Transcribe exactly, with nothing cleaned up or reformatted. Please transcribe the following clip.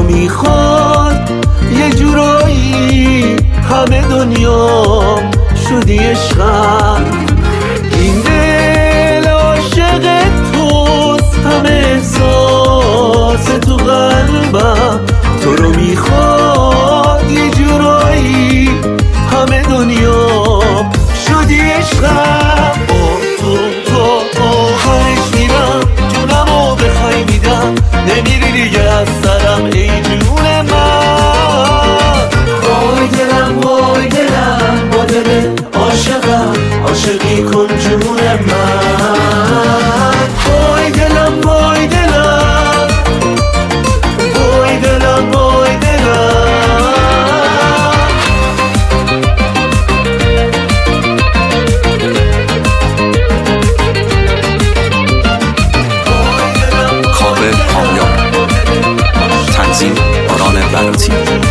میخواد یه جورایی همه دنیا شدی عشقم. این دل عاشق توست، همه احساس تو قلبم تو رو میخواد یه جورایی همه دنیا شدی عشقم. با تو تا آخرش میرم، جونمو بخوای میدم، نمیری دیگه از سرم ای جون من. وای دلم وای دلم با دل عاشقم، عاشقی کن جون من. وای دلم وای دلم وای دلم وای دلم. کاوه کامیاب، تنظیم باران بلوطی.